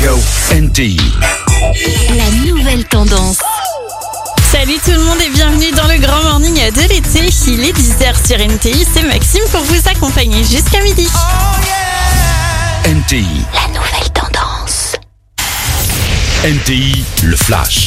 go. NTI. La nouvelle tendance. Salut tout le monde et bienvenue dans le Grand Morning de l'été. Il est 10h sur NTI, c'est Maxime pour vous accompagner jusqu'à midi. NTI. La nouvelle tendance. NTI, le flash.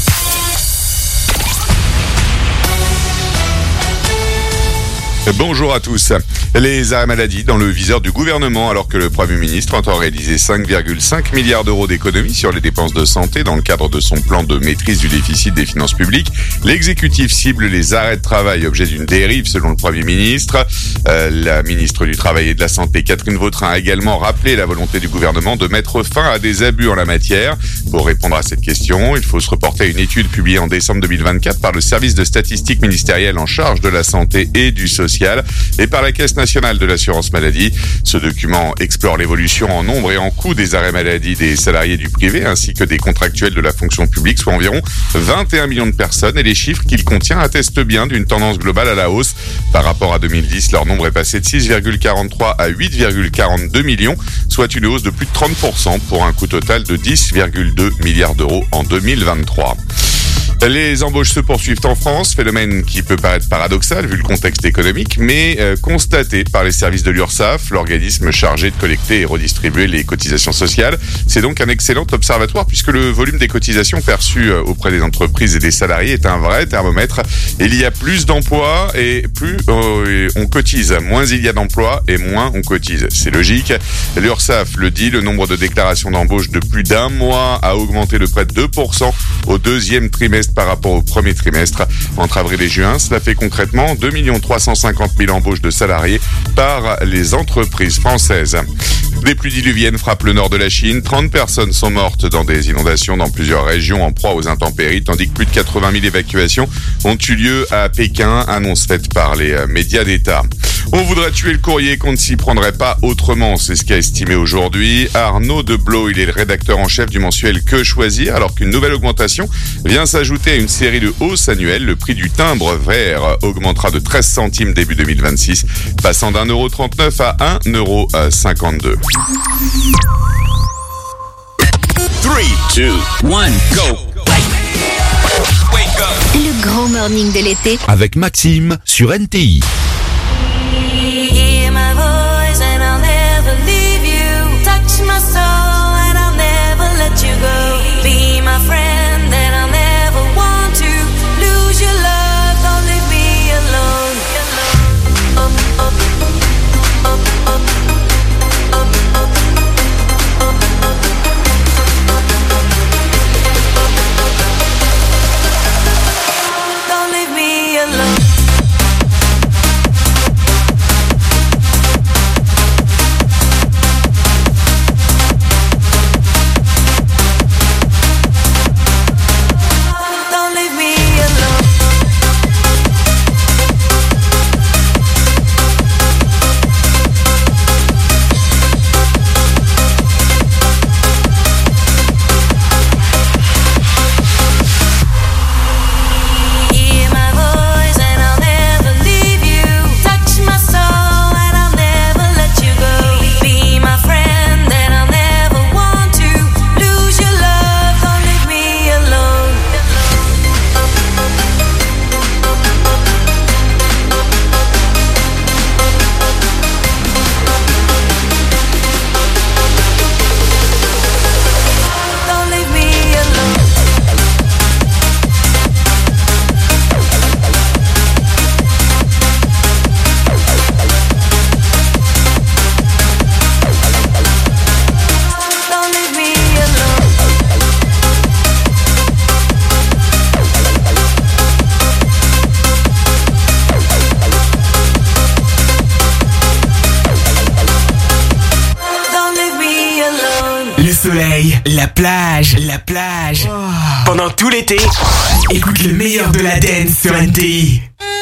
Bonjour à tous. Les arrêts maladie dans le viseur du gouvernement alors que le Premier ministre entend réaliser 5,5 milliards d'euros d'économies sur les dépenses de santé dans le cadre de son plan de maîtrise du déficit des finances publiques. L'exécutif cible les arrêts de travail, objet d'une dérive selon le Premier ministre. La ministre du Travail et de la Santé, Catherine Vautrin, a également rappelé la volonté du gouvernement de mettre fin à des abus en la matière. Pour répondre à cette question, il faut se reporter à une étude publiée en décembre 2024 par le service de statistique ministériel en charge de la santé et du social et par la Caisse nationale de l'assurance maladie. Ce document explore l'évolution en nombre et en coût des arrêts maladie des salariés du privé ainsi que des contractuels de la fonction publique, soit environ 21 millions de personnes, et les chiffres qu'il contient attestent bien d'une tendance globale à la hausse. Par rapport à 2010, leur nombre est passé de 6,43 à 8,42 millions, soit une hausse de plus de 30% pour un coût total de 10,2 milliards d'euros en 2023. Les embauches se poursuivent en France, phénomène qui peut paraître paradoxal vu le contexte économique, mais constaté par les services de l'URSSAF, l'organisme chargé de collecter et redistribuer les cotisations sociales. C'est donc un excellent observatoire puisque le volume des cotisations perçues auprès des entreprises et des salariés est un vrai thermomètre. Il y a plus d'emplois et plus on cotise. Moins il y a d'emplois et moins on cotise. C'est logique. L'URSSAF le dit, le nombre de déclarations d'embauche de plus d'un mois a augmenté de près de 2% au deuxième trimestre par rapport au premier trimestre. Entre avril et juin, cela fait concrètement 2 350 000 embauches de salariés par les entreprises françaises. Des pluies diluviennes frappent le nord de la Chine. 30 personnes sont mortes dans des inondations dans plusieurs régions en proie aux intempéries, tandis que plus de 80 000 évacuations ont eu lieu à Pékin, annonce faite par les médias d'État. On voudrait tuer le courrier qu'on ne s'y prendrait pas autrement, c'est ce qu'a estimé aujourd'hui Arnaud Deblot. Il est le rédacteur en chef du mensuel Que Choisir, alors qu'une nouvelle augmentation vient s'ajouter à une série de hausses annuelles. Le prix du timbre vert augmentera de 13 centimes début 2026, passant d'1,39 € à 1,52 €. 3, 2, 1, go. Le Grand Morning de l'été. Avec Maxime sur NTI. Hear my voice and I'll never leave you. Touch my soul and I'll never let you go. Be my friend and I'll never want to lose your love. Don't leave me alone. Don't leave me alone. Don't leave me alone. Hear my voice and I'll never leave you. Touch my soul and I'll never let you go. Be my friend and I'll never want to lose your love. Don't leave me alone. Don't leave me alone. Don't leave me alone. Don't leave me alone. Le soleil, la plage. Pendant tout l'été, écoute le meilleur de la dance sur NTI.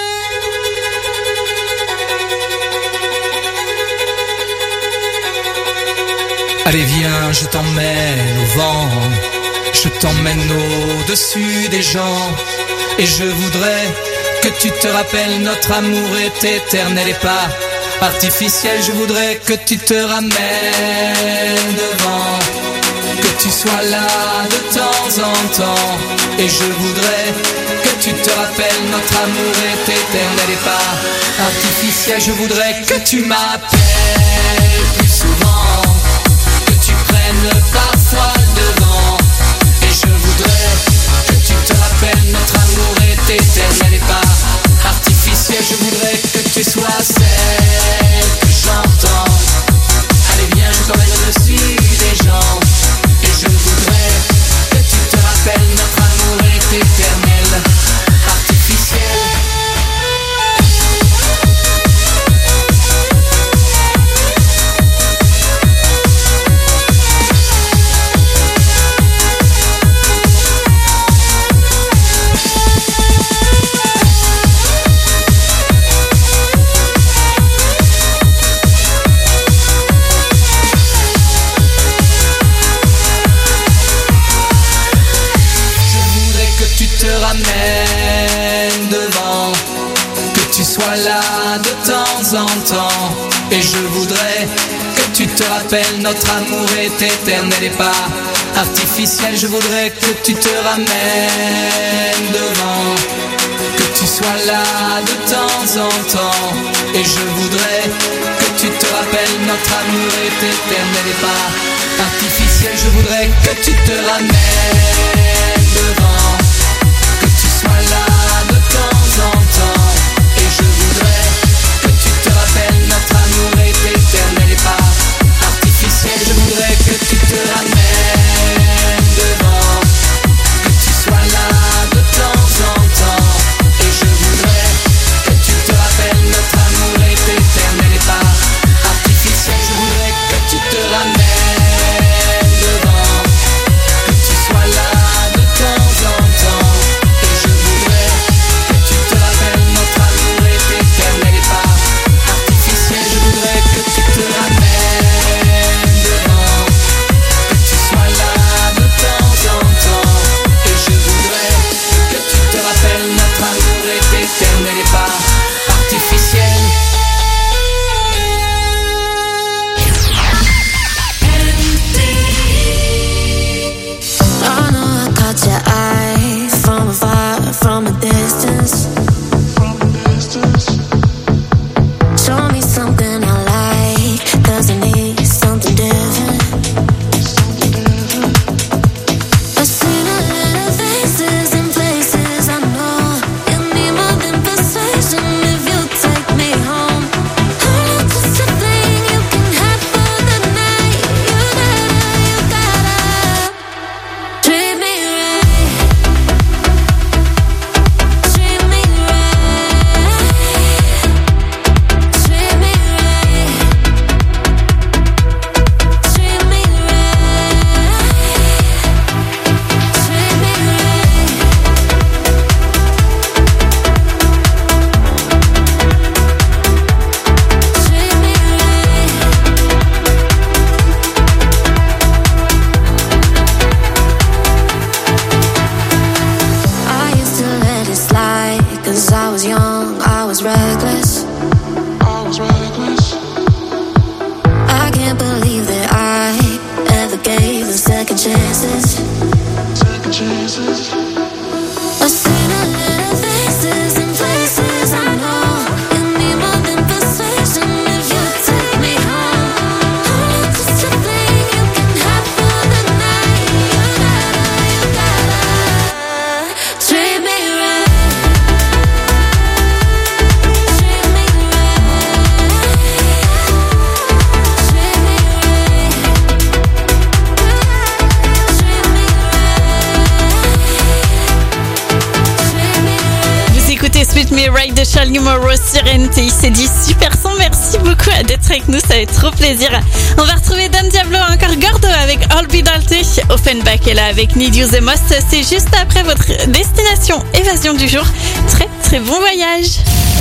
Allez viens, je t'emmène au vent, je t'emmène au-dessus des gens. Et je voudrais que tu te rappelles, notre amour est éternel et pas artificiel. Je voudrais que tu te ramènes devant que tu sois là de temps en temps. Et je voudrais que tu te rappelles, notre amour est éternel et pas artificiel. Je voudrais que tu m'appelles plus souvent, que tu prennes parfois le devant. Et je voudrais que tu te rappelles, notre amour est éternel et pas artificiel. Je voudrais que tu sois celle que j'entends. Allez viens, je t'emmène au-dessus des gens. Et je voudrais que tu te rappelles, notre amour est éternel, artificiel. Ramène devant, que tu sois là de temps en temps. Et je voudrais que tu te rappelles, notre amour est éternel et pas artificiel. Je voudrais que tu te ramènes devant, que tu sois là de temps en temps. Et je voudrais que tu te rappelles, notre amour est éternel et pas artificiel. Je voudrais que tu te ramènes devant, que tu sois là de temps en temps. Et je voudrais que tu te rappelles, notre amour est éternel et pas artificiel. Je voudrais que tu te ramènes devant, que tu sois là de temps en temps. Et je voudrais que tu te rappelles, notre amour est éternel et pas artificiel. Je voudrais que tu te ramènes devant, que tu sois là de temps en temps. De Charlie Morrow sur NTI, c'est dit super son. Merci beaucoup d'être avec nous, ça fait trop plaisir. On va retrouver Don Diablo, encore Gordo avec All Be Dalty. Offenbach est là avec Need You the Most. C'est juste après votre destination évasion du jour. Très très bon voyage.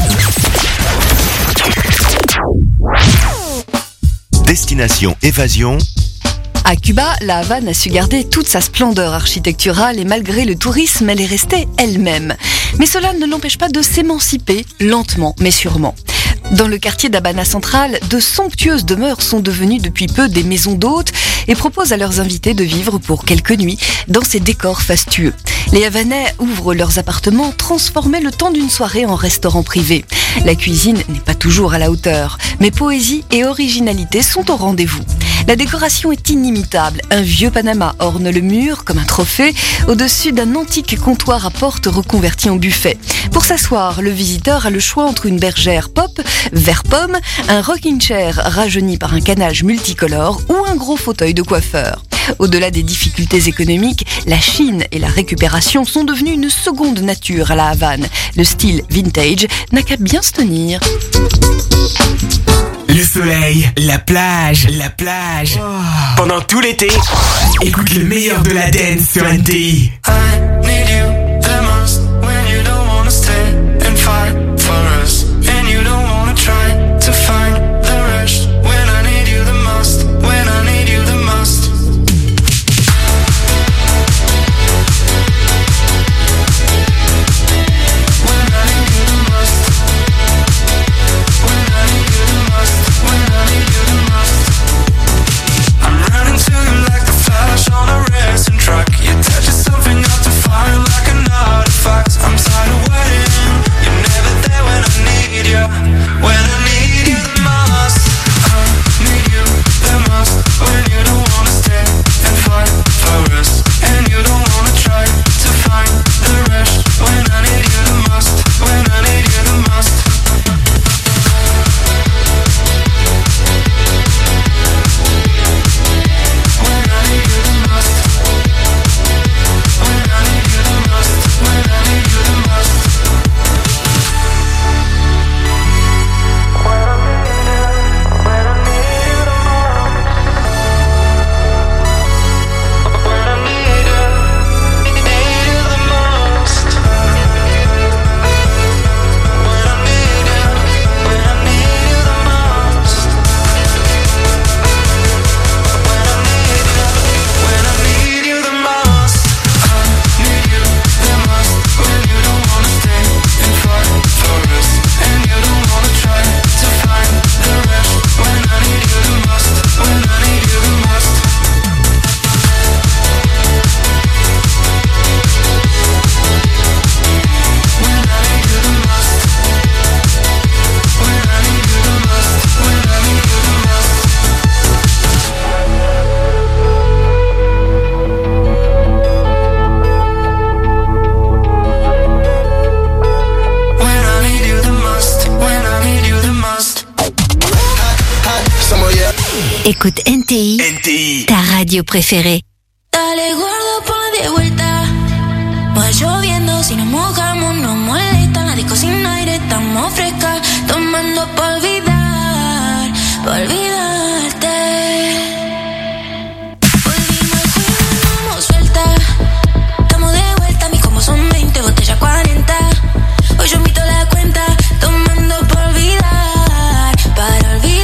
Destination évasion. À Cuba, la Havane a su garder toute sa splendeur architecturale et malgré le tourisme, elle est restée elle-même. Mais cela ne l'empêche pas de s'émanciper, lentement mais sûrement. Dans le quartier d'Habana Central, de somptueuses demeures sont devenues depuis peu des maisons d'hôtes et proposent à leurs invités de vivre pour quelques nuits dans ces décors fastueux. Les Havanais ouvrent leurs appartements transformés le temps d'une soirée en restaurant privé. La cuisine n'est pas toujours à la hauteur, mais poésie et originalité sont au rendez-vous. La décoration est inimitable. Un vieux Panama orne le mur comme un trophée au-dessus d'un antique comptoir à porte reconverti en buffet. Pour s'asseoir, le visiteur a le choix entre une bergère pop, vert pomme, un rocking chair rajeuni par un canage multicolore ou un gros fauteuil de coiffeur. Au-delà des difficultés économiques, la Chine et la récupération sont devenues une seconde nature à la Havane. Le style vintage n'a qu'à bien se tenir. Le soleil, la plage. Pendant tout l'été, écoute le meilleur de la dance sur NTI. Écoute NTI, ta radio préférée. Dale gordo, ponla de vuelta. Va lloviendo, si nos mojamos no molesta. La disco sin aire, estamos frescas. Tomando pa' olvidar, pa' olvidarte. Volvimos al juego, andamos suelta. Estamos de vuelta, mis combos son 20, botella 40. Hoy yo invito la cuenta, tomando pa' olvidar, para olvidarte.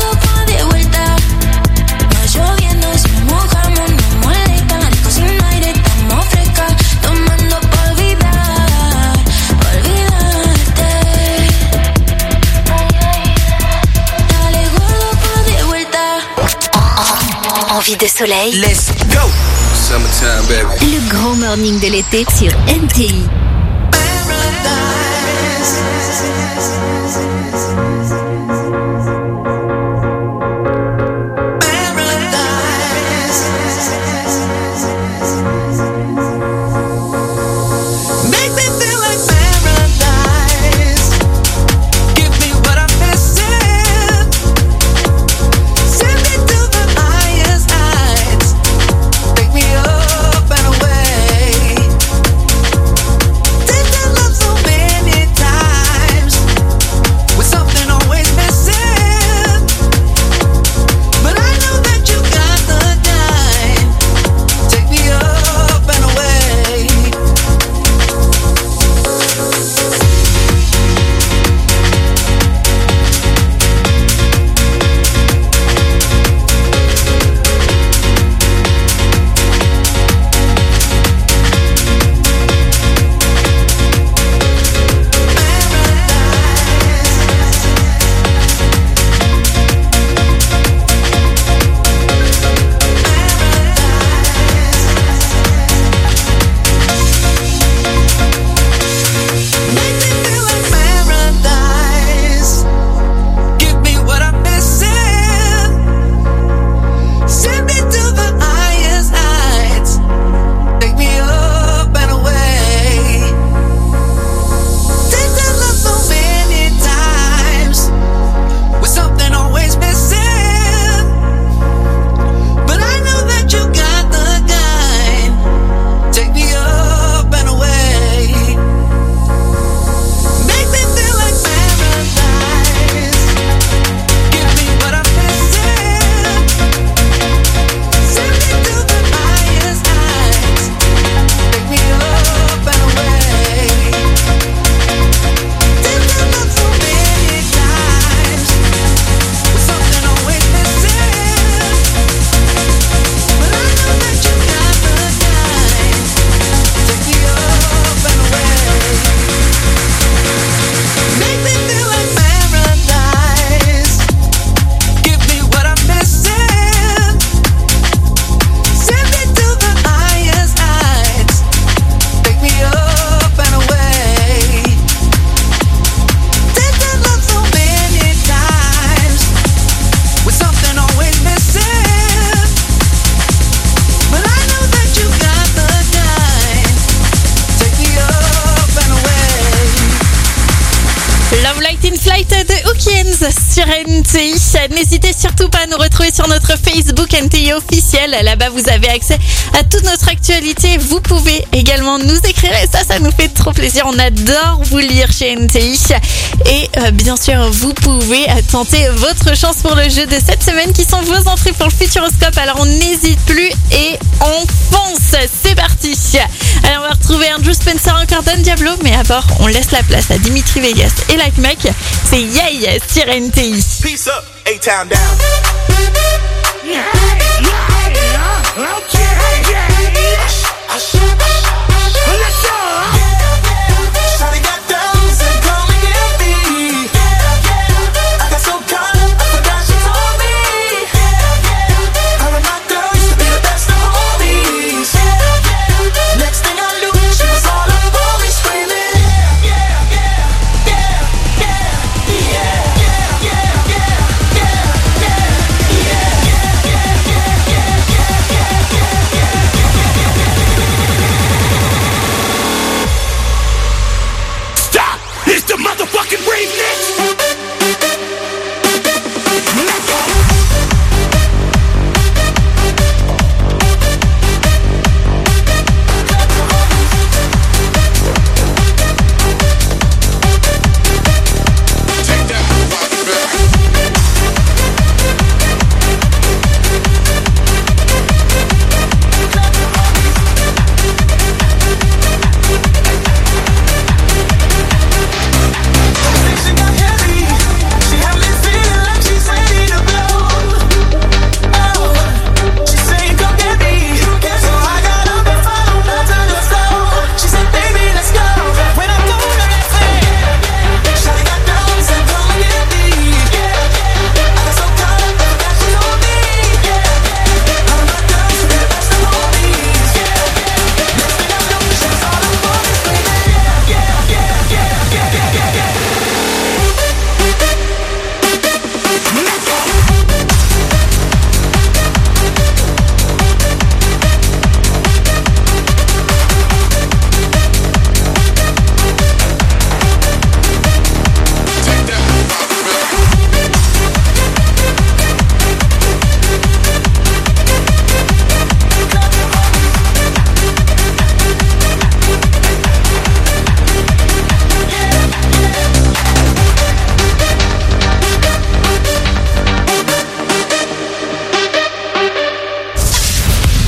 Lloviendo, si nos mojamos, no molesta. La disco sin aire, envie de soleil? Let's go! Summertime, baby. Le grand morning de l'été sur NTI. Sur NTI. N'hésitez surtout pas à nous retrouver sur notre Facebook NTI officiel. Là-bas, vous avez accès à toute notre actualité. Vous pouvez également nous écrire et ça nous fait trop plaisir. On adore vous lire chez NTI. Et bien sûr, vous pouvez tenter votre chance pour le jeu de cette semaine qui sont vos entrées pour le Futuroscope. Alors, on n'hésite plus et on fonce. C'est parti. Alors, on va retrouver Andrew Spencer, encore Don Diablo. Mais d'abord, on laisse la place à Dimitri Vegas et Like Mike. C'est Yay sur NTI. Peace up, A-Town down. Yeah.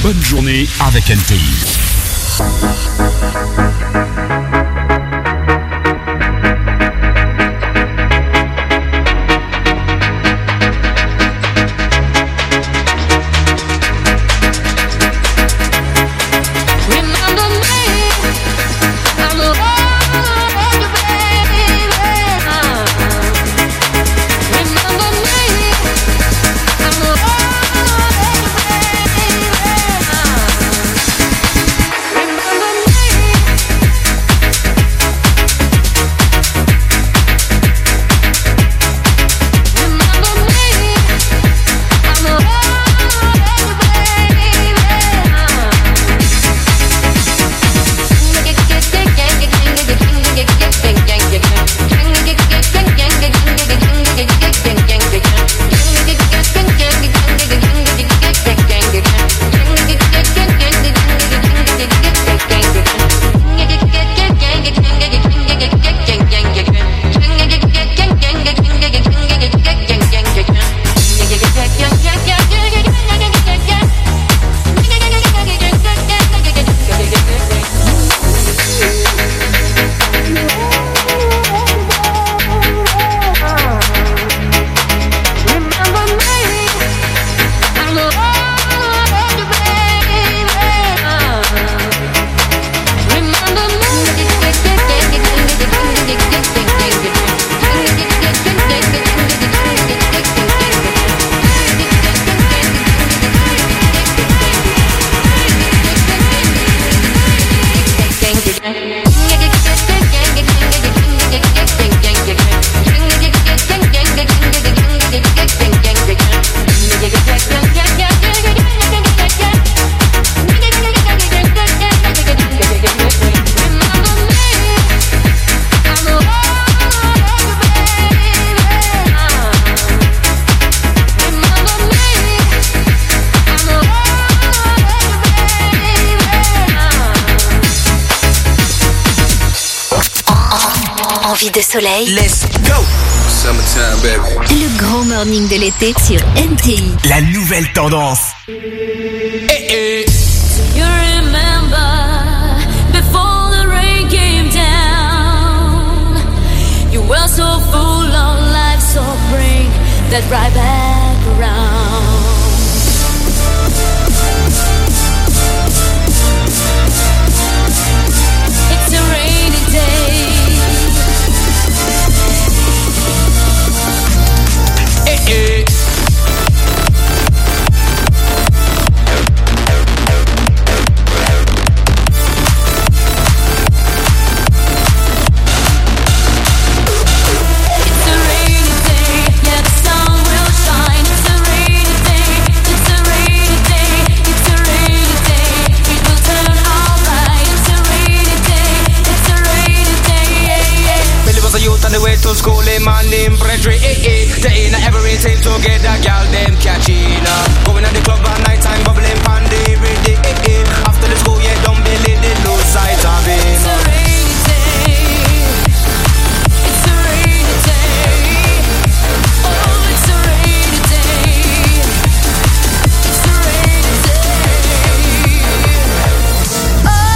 bonne journée avec NTI. Envie de soleil. Let's go! Summertime, baby. Le grand morning de l'été sur NTI. La nouvelle tendance. You remember before the rain came down, you were so full of life, so bring that right back around. It's a rainy day. To school, him and him brethren, they ain't everything together, girl, them catching up. Going at the club at night time, bubbling pandy every day, after the school, yeah, don't believe the low side of it. It's a rainy day. It's a rainy day. Oh, it's a rainy day. It's a rainy day. Oh.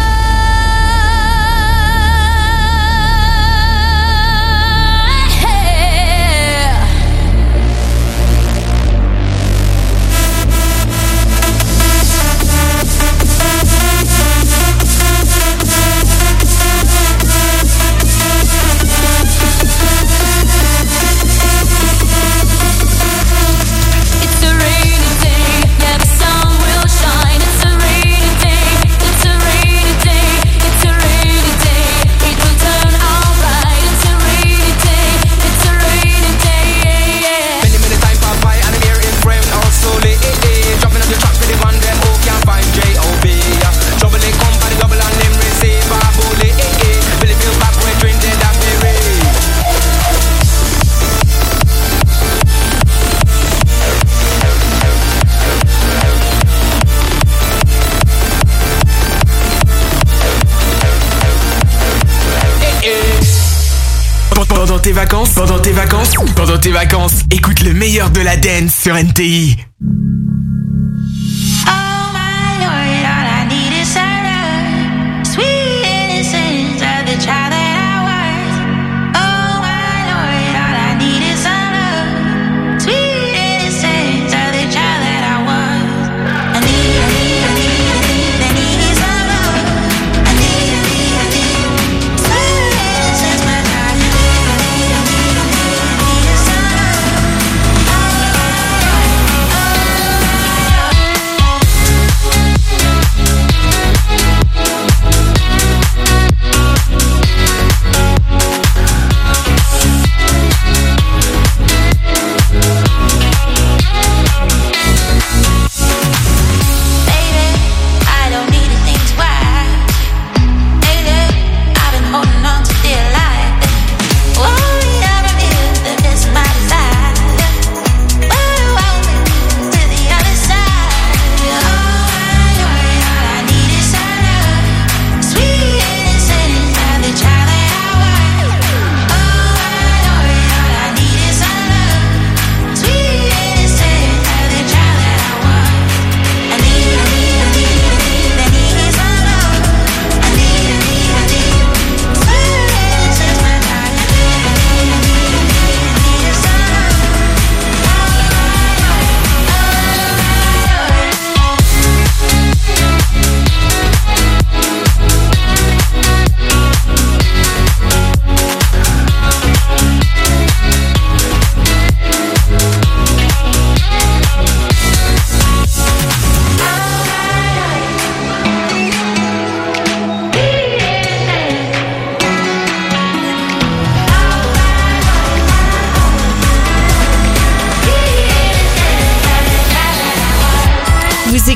Pendant tes vacances, écoute le meilleur de la dance sur NTI. Oh my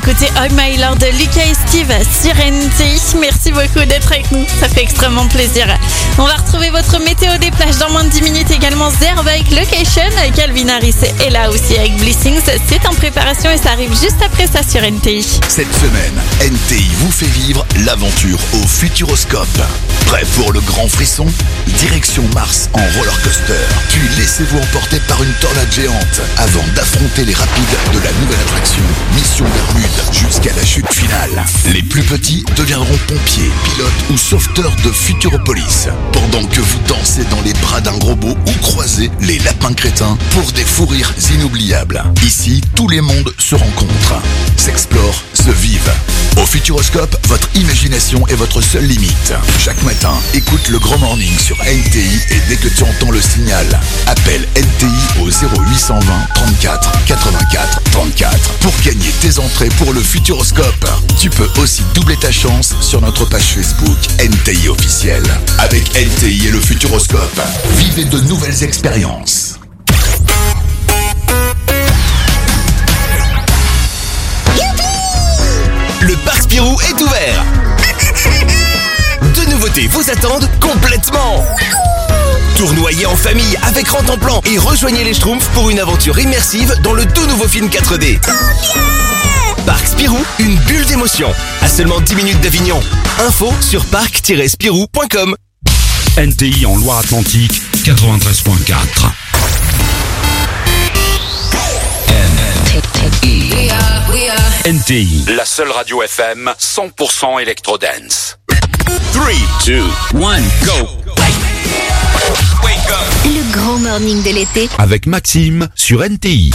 écouté Oh My Lord de Lucas et Steve sur NTI. Merci beaucoup d'être avec nous, ça fait extrêmement plaisir. On va retrouver votre météo des plages dans moins de 10 minutes, également Zerbe avec Location. Calvin Harris est là aussi avec Blessings. C'est en préparation et ça arrive juste après ça sur NTI. Cette semaine, NTI vous fait vivre l'aventure au Futuroscope. Prêt pour le grand frisson? Direction Mars en roller coaster. Puis laissez-vous emporter par une tornade géante avant d'affronter les rapides de la nouvelle attraction Mission Bermude jusqu'à la chute finale. Les plus petits deviendront pompiers, pilotes ou sauveteurs de Futuropolis. Pendant que vous dansez dans les bras d'un robot ou croisez les lapins crétins pour des fous rires inoubliables. Ici, tous les mondes se rencontrent, s'explorent, se vivent. Au Futuroscope, votre imagination est votre seule limite. Chaque matin, écoute le Grand Morning sur NTI et dès que tu entends le signal, appelle NTI au 0820 34 84 34 pour gagner tes entrées pour le Futuroscope. Tu peux aussi doubler ta chance sur notre page Facebook NTI officiel. Avec NTI et le Futuroscope, vivez de nouvelles expériences. Le parc Spirou est ouvert. Deux nouveautés vous attendent complètement. Tournoyez en famille avec Rantanplan et rejoignez les Schtroumpfs pour une aventure immersive dans le tout nouveau film 4D. Parc Spirou, une bulle d'émotion. À seulement 10 minutes d'Avignon. Info sur parc-spirou.com. NTI en Loire-Atlantique, 93.4. NTI, la seule radio FM 100% électro-dance. 3, 2, 1, go! Le grand morning de l'été. Avec Maxime sur NTI.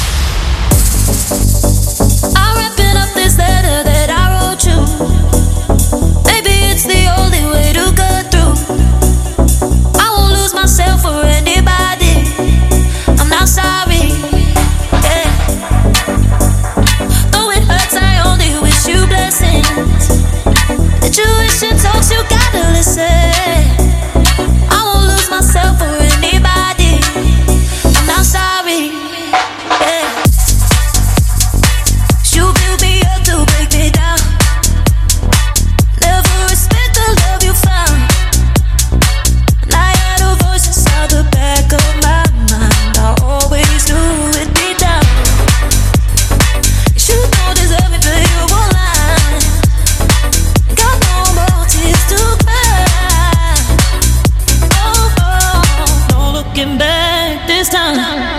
I'm wrapping up this letter that I wrote you. Maybe it's the only way to go through. I won't lose myself for anybody. I'm not sorry. Yeah. Though it hurts, I only wish you blessings. The tuition talks, you gotta listen. I won't lose myself for anybody. I'm not sorry. Yeah. You build me up to break me down. Never respect the love you found. And I had a voice inside the back of my mind. I always knew it'd be down. You don't deserve me, but you won't lie. Got no more tears to cry. Oh, oh, no looking back this time.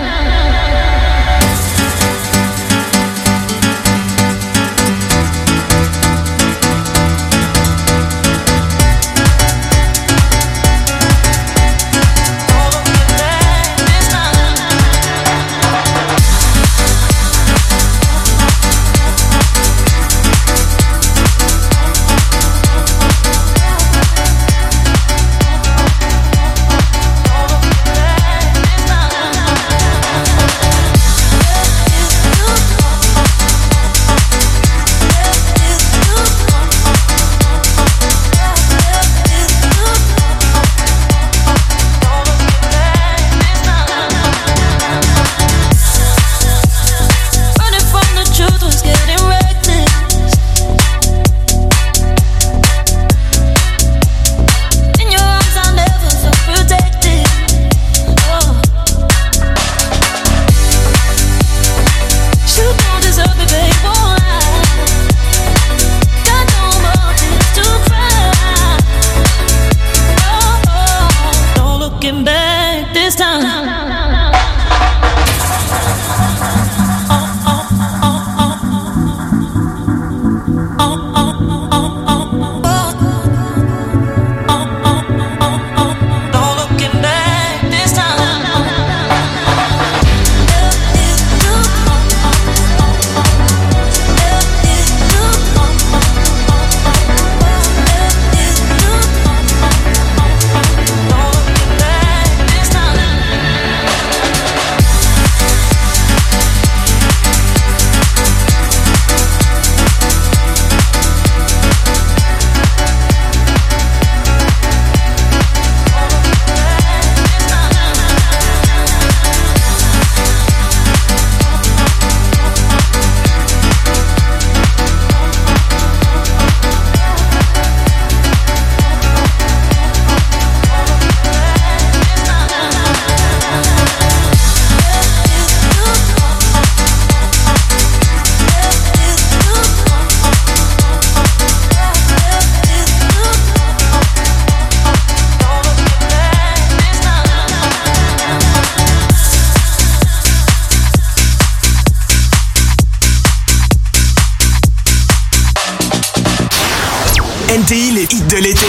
NTI, les hits de l'été.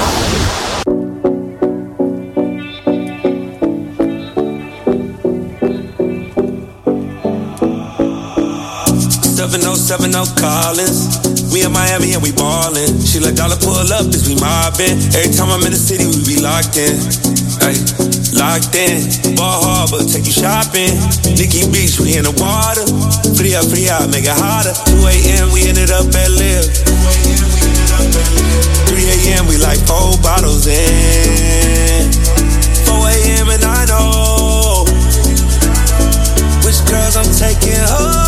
Collins. We in Miami and we ballin'. She let dollar pull up as we mobbin'. Every time I'm in the city, we be locked in. Ay, locked in. Ball Harbor, take you shopping. Nikki Beach, we in the water. Free up, make it hotter. 2 a.m., we ended up at Live. 3 a.m., we like 4 bottles in. 4 a.m. and I know which girls I'm taking home.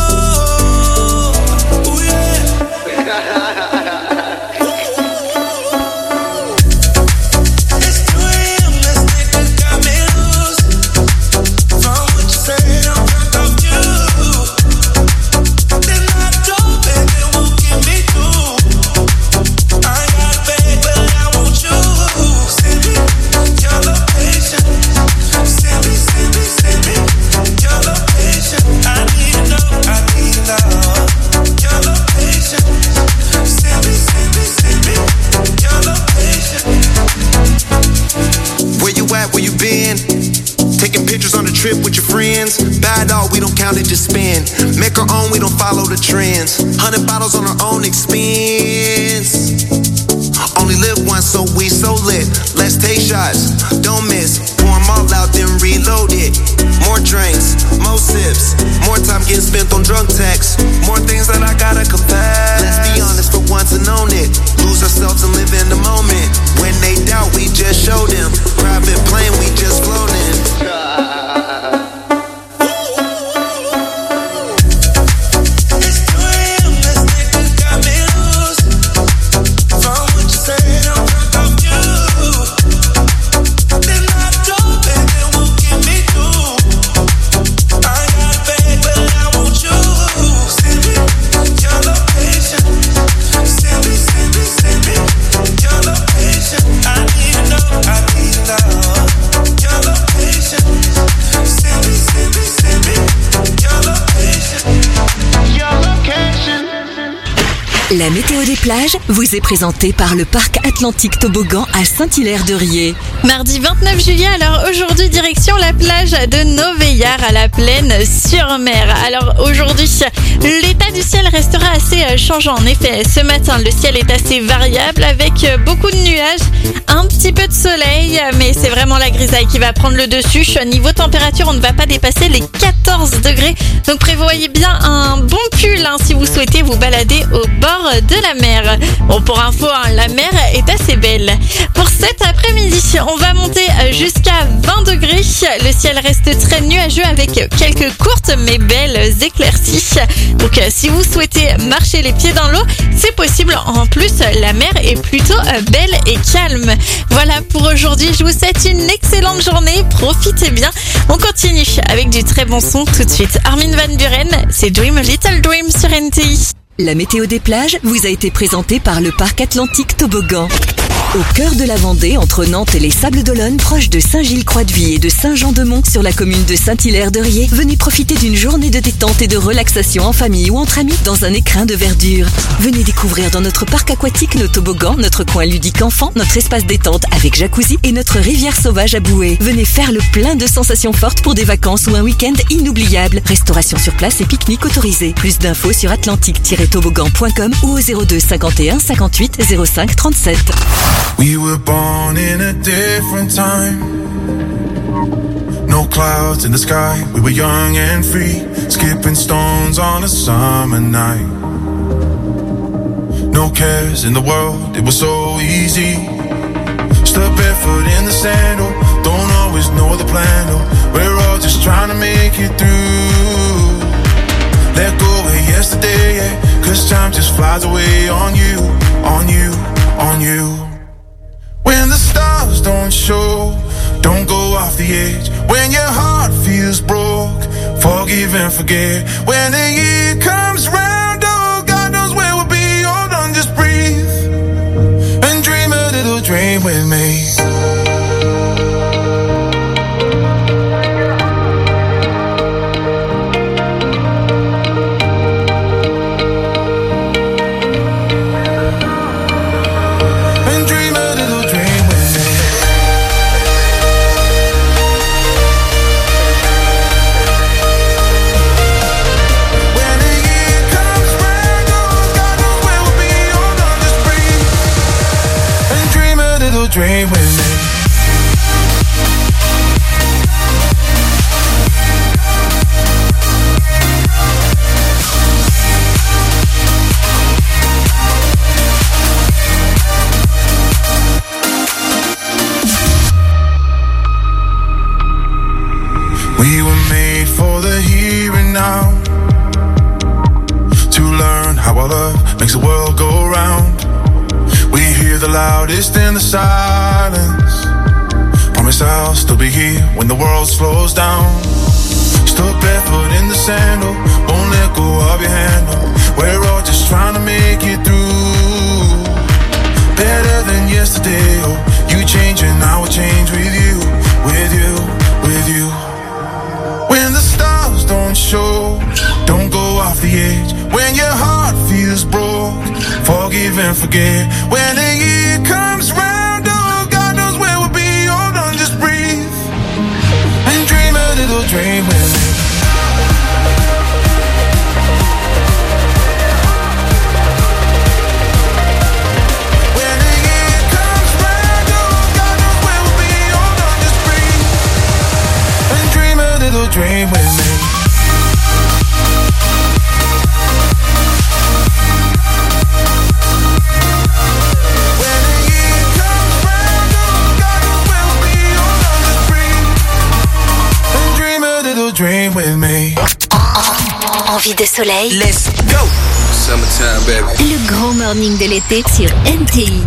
Trip with your friends, bad dog, we don't count it, just spend. Make our own, we don't follow the trends. 100 bottles on our own expense. Only live once, so we so lit. Let's take shots, don't miss. Pour them all out, then reload it. More drinks, more sips. More time getting spent on drunk texts. More things that I gotta confess. Let's be honest for once and own it. Lose ourselves and live in the moment. When they doubt, we just show them. Private plane, we just float in. La météo des plages vous est présentée par le parc Atlantique Toboggan à Saint-Hilaire-de-Riez. Mardi 29 juillet, alors aujourd'hui direction la plage de Noveillars à la Plaine-sur-Mer. Alors aujourd'hui, l'état du ciel restera assez changeant. En effet, ce matin, le ciel est assez variable avec beaucoup de nuages, un petit peu de soleil, mais c'est vraiment la grisaille qui va prendre le dessus. Niveau température, on ne va pas dépasser les 14 degrés. Donc prévoyez bien un bon pull si vous souhaitez vous balader au bord de la mer. Bon, pour info, la mer est assez belle. Pour cet après-midi, on va monter jusqu'à 20 degrés. Le ciel reste très nuageux avec quelques courtes mais belles éclaircies. Donc si vous souhaitez marcher les pieds dans l'eau, c'est possible. En plus, la mer est plutôt belle et calme. Voilà pour aujourd'hui. Je vous souhaite une excellente journée. Profitez bien. On continue avec du très bon son tout de suite. Armin van Buuren, c'est Dream a Little Dream sur NTI. La météo des plages vous a été présentée par le parc Atlantique Toboggan. Au cœur de la Vendée, entre Nantes et les Sables d'Olonne, proche de Saint-Gilles-Croix-de-Vie et de Saint-Jean-de-Mont, sur la commune de Saint-Hilaire-de-Riez, venez profiter d'une journée de détente et de relaxation en famille ou entre amis dans un écrin de verdure. Venez découvrir dans notre parc aquatique nos toboggans, notre coin ludique enfant, notre espace détente avec jacuzzi et notre rivière sauvage à bouée. Venez faire le plein de sensations fortes pour des vacances ou un week-end inoubliable. Restauration sur place et pique-nique autorisé. Plus d'infos sur atlantique-toboggan.com ou au 02 51 58 05 37. We were born in a different time. No clouds in the sky. We were young and free, skipping stones on a summer night. No cares in the world, it was so easy. Step barefoot in the sandal, don't always know the plan. Oh, we're all just trying to make it through. Let go of yesterday, yeah, 'cause time just flies away on you, on you, on you. When the stars don't show, don't go off the edge. When your heart feels broke, forgive and forget. When the year comes round, oh, God knows where we'll be. Hold on, just breathe and dream a little dream with me. dream with me. We were made for the here and now, to learn how our love makes the world go round. We hear the loudest in the silence. Promise I'll still be here when the world slows down. Stuck barefoot in the sandal, won't let go of your handle. We're all just trying to make it through. Better than yesterday, oh, you change and I will change with you, with you, with you. When the stars don't show, don't go off the edge. When your heart feels broke, forgive and forget. When the year comes round, oh, God knows where we'll be. Hold on, just breathe and dream a little dream with me. When the year comes round, oh, God knows where we'll be. Hold on, just breathe and dream a little dream with me. Dream with me. Envie de soleil. Let's go. Summertime, baby. Le grand morning de l'été sur NTI.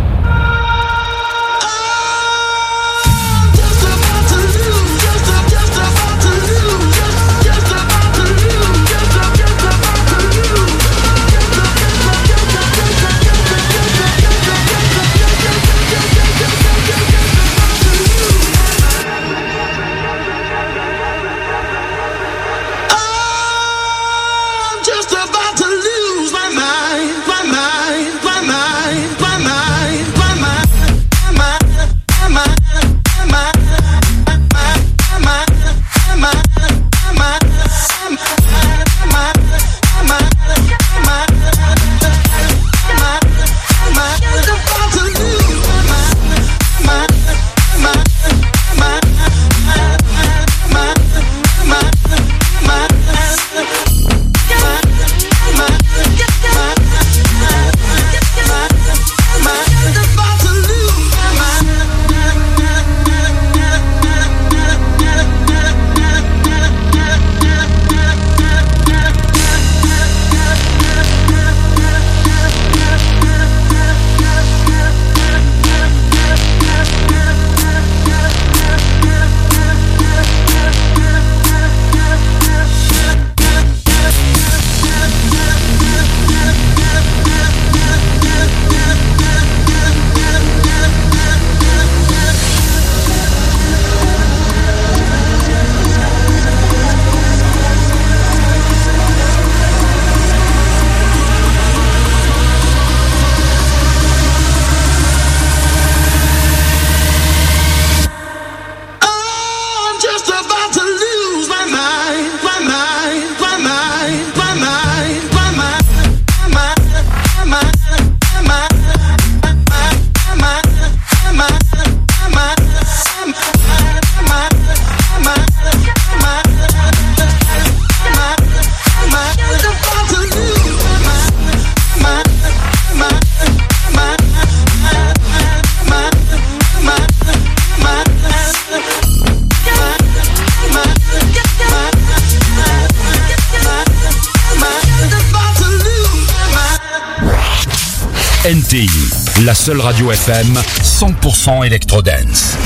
NTI, la seule radio FM 100% électro-dance.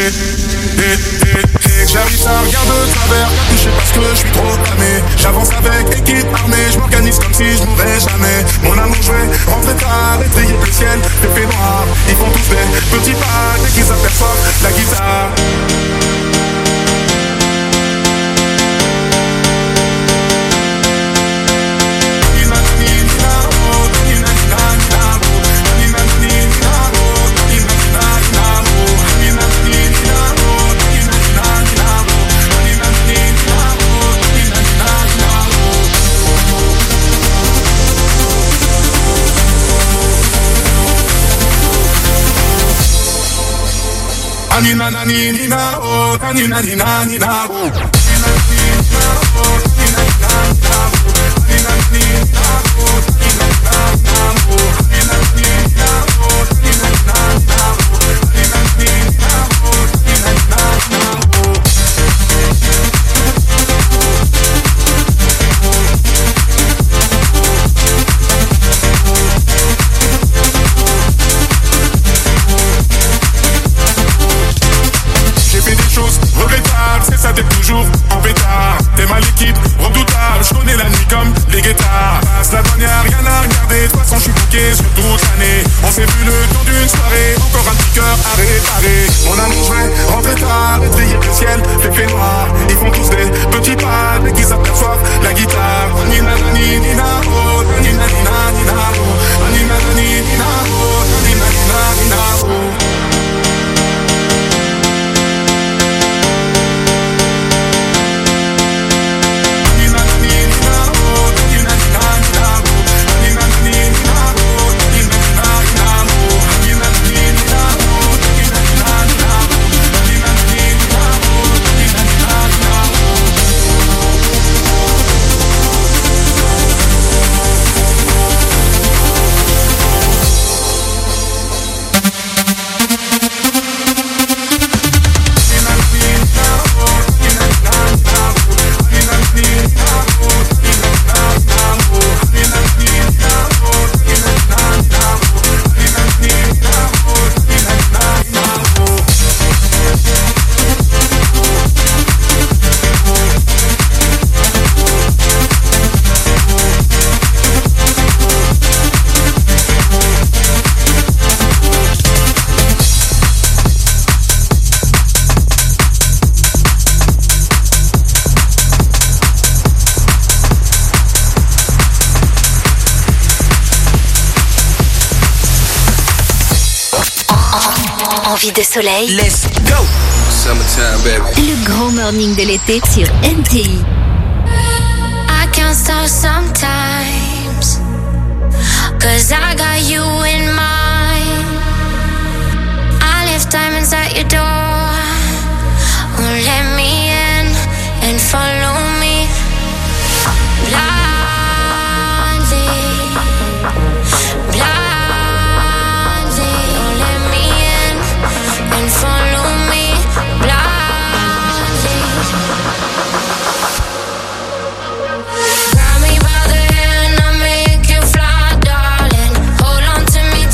J'habite un regard de travers, touché parce que je suis trop cramé. J'avance avec équipe armée, je m'organise comme si je mourrais jamais. Mon amour, je vais rentrer tard et trier le ciel. Le fait noir, ils font tous des petits pas dès qu'ils aperçoivent la guitare. Anina nina oh, anina nina oh. Regrettable, c'est ça, t'es toujours en pétard. T'es mal équipe, redoutable, je connais la nuit comme les guetards. Passe la douane, y'a rien à regarder, de toute façon je suis bouqué sur toute l'année. On s'est vu le tour d'une soirée, encore un petit cœur arrêté. Mon amour, je vais rentrer tard, et trier le ciel, fait noir. Ils font tous des petits pas, mais qui s'aperçoivent la guitare. Nina nina oh, nina nina oh, nina nina oh, nina nina oh. Envie de soleil. Let's go. Summertime, baby. Le grand morning de l'été sur NTI. I can't stop sometimes, 'cause I got you in mind. I left diamonds at your door. Oh, let me in and follow me blindly, blindly. Oh, let me in and follow me blindly. Grab me by the hair and I'll make you fly, darling. Hold on to me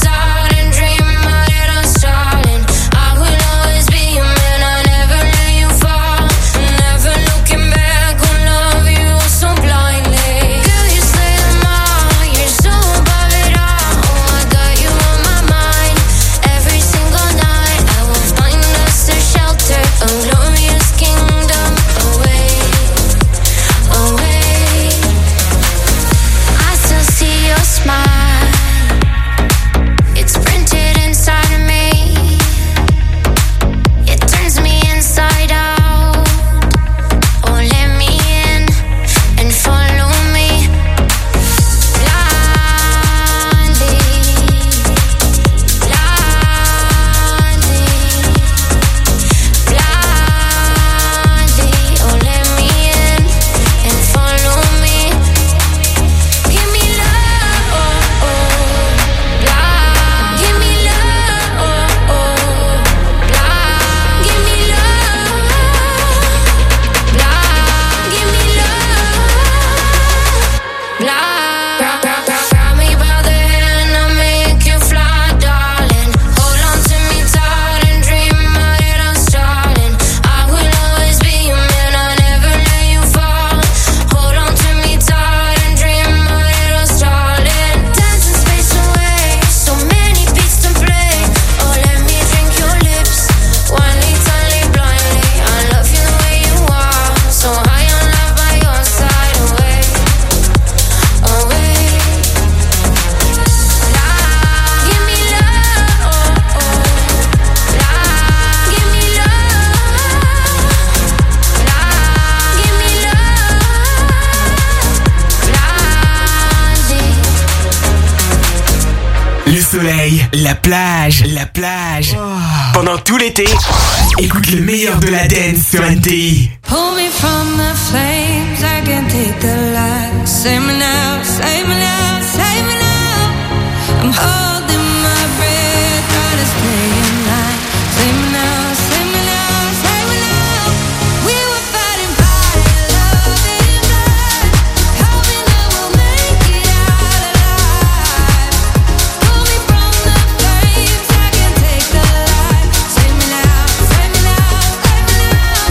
la plage. Pendant tout l'été, écoute le meilleur de la dance sur NTI. Pull me from the flames, I can take the light. Save me now, save me now, save me now. I'm holding my breath, trying to stay in line. Save me now, save me now, save me now. We were fighting fire, love and blood. Hoping that we'll make it out alive. Pull me from the flames, I can take the light. Save me now, save me now, save me now.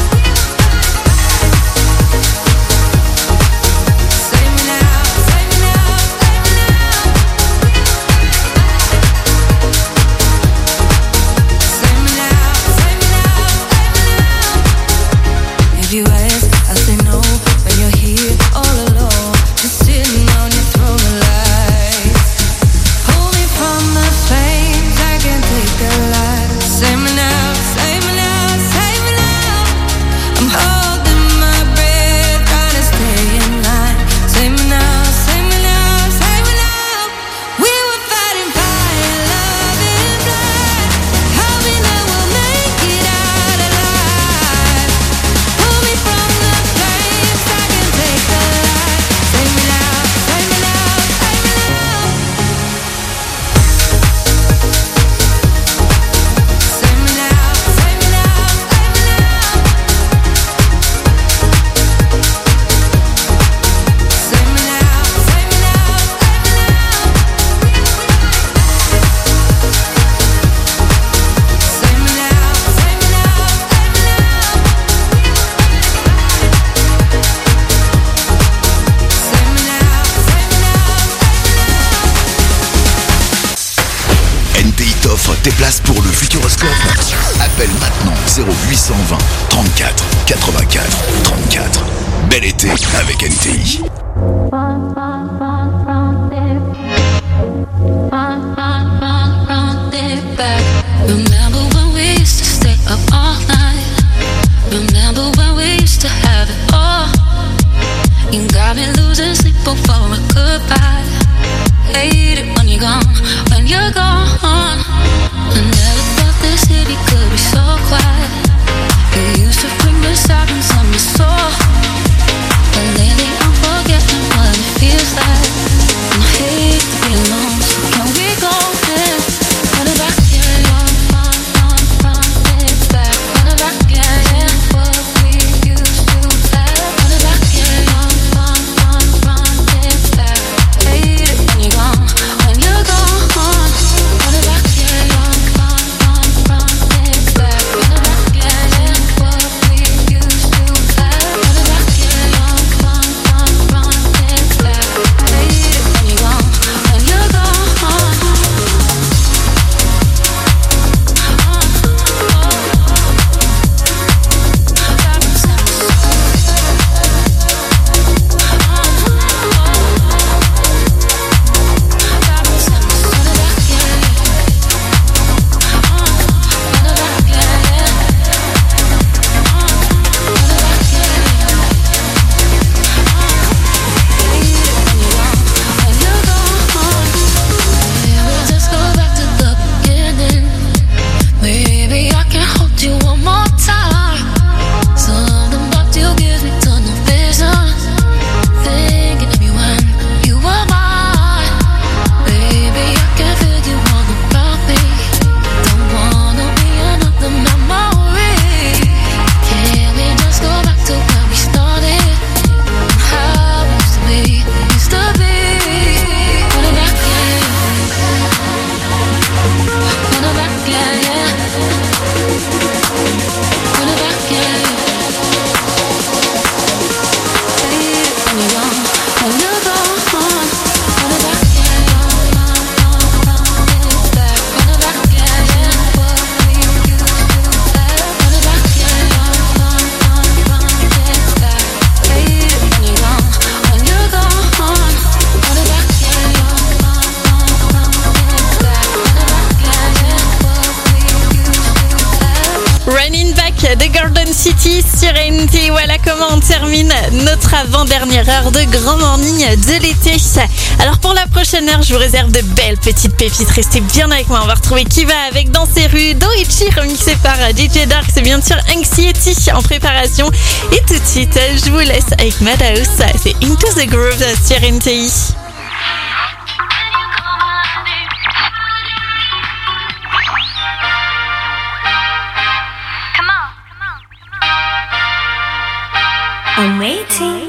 Save me now, save me now, save me now. Save me now, save me now, save me now. If you ask, I say no. When you're here all alone, just sitting on your throne of lights. Pull me from the flames, I can take the light. Save me now, save me now, save me now. I'm holding my breath, trying to stay in line. Save me now, save me now, save me now. We were fighting fire, love and blood. Hoping that we'll make it out alive. Pull me from the flames, I can take the light. Save me now, save me now, save me now. Save me now, save me now, save me now. Save me now, save me now, save me now. Save me now, save me now, save me now. Save me now, save me now. NTI t'offre tes places pour le Futuroscope. Appelle maintenant 0820 34 84 34. Bel été avec NTI. Remember when we used to stay up all night? Remember when we used to have it all? You got me losing sleep over a goodbye. Hate it when you're gone, when you're gone. I never thought this city could be so quiet. You used to bring the sirens on my soul, but lately I'm forgetting what it feels like. And I hate to be alone, so can we go there? Run it back, yeah, run it back. Run it back, yeah, yeah, what we used to have. Run it back, yeah, run it back. Hate it when you're gone, when you're gone. Run it back, yeah, run it back. Run it back, yeah, yeah, what we used to have. termine notre avant-dernière heure de Grand Morning de l'été. Alors pour la prochaine heure, je vous réserve de belles petites pépites. Restez bien avec moi. On va retrouver Kiva avec Dans ses rues, Doichi remixé par DJ Dark. C'est bien sûr Anxiety en préparation. Et tout de suite, je vous laisse avec Madhouse. C'est Into the Groove sur NTI. I'm waiting.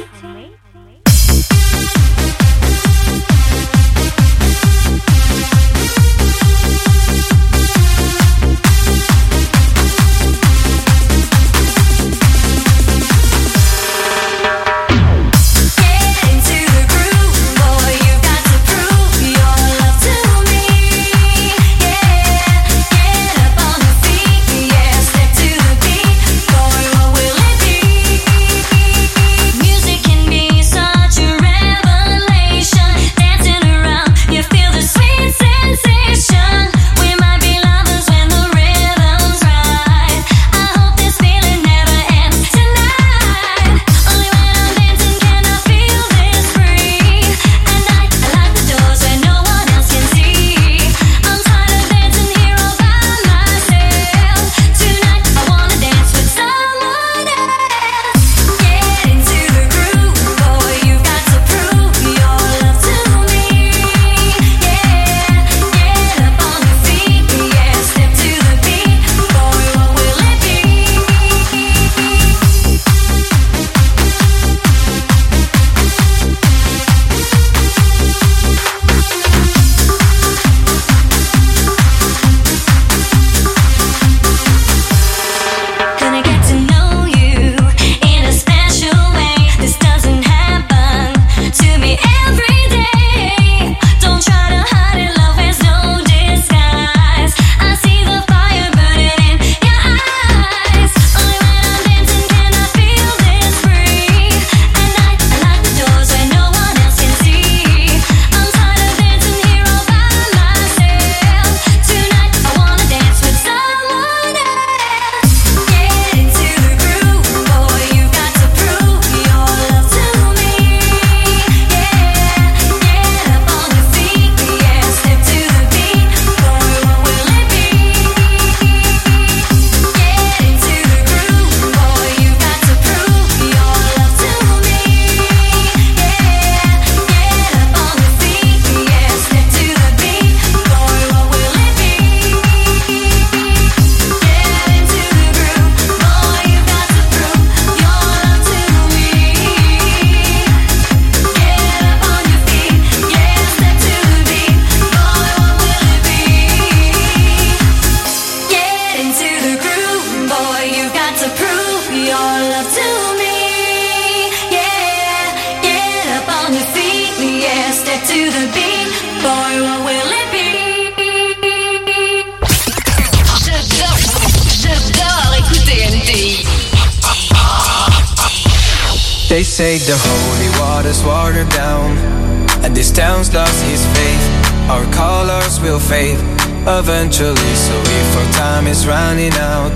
They say the holy waters watered down, and this town's lost his faith. Our colors will fade eventually, so if our time is running out,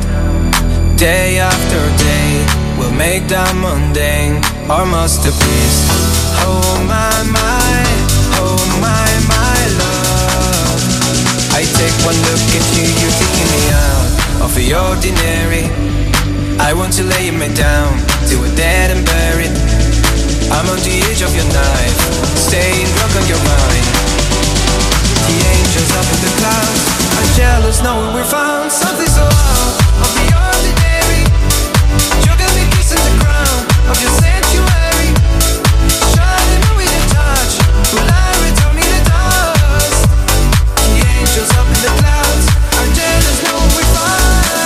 day after day we'll make that mundane our masterpiece. Oh my, oh my love, I take one look at you, you're taking me out of the ordinary. I want to lay me down till we're dead and buried. I'm on the edge of your knife, staying drunk on your mind. The angels up in the clouds are jealous knowing we're found something so out of the ordinary. You're gonna be kissing the ground of your sanctuary, shining on with your touch, will I return me the dust? The angels up in the clouds are jealous knowing we're found.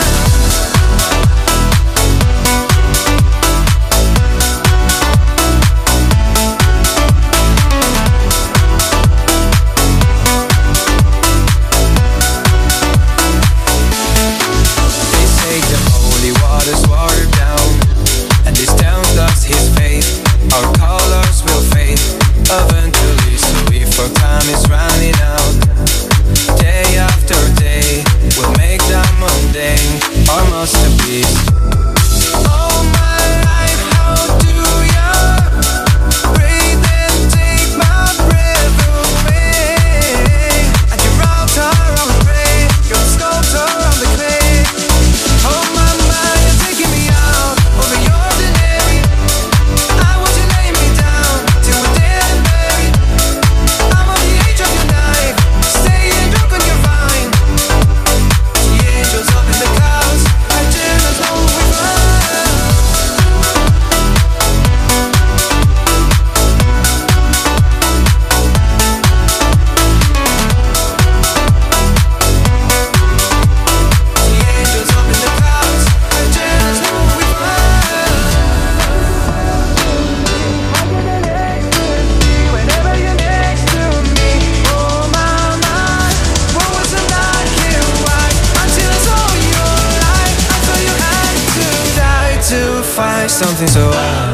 Eventually, so if our time is running out, day after day, we'll make that mundane our masterpiece. Oh my life, how do something so wild.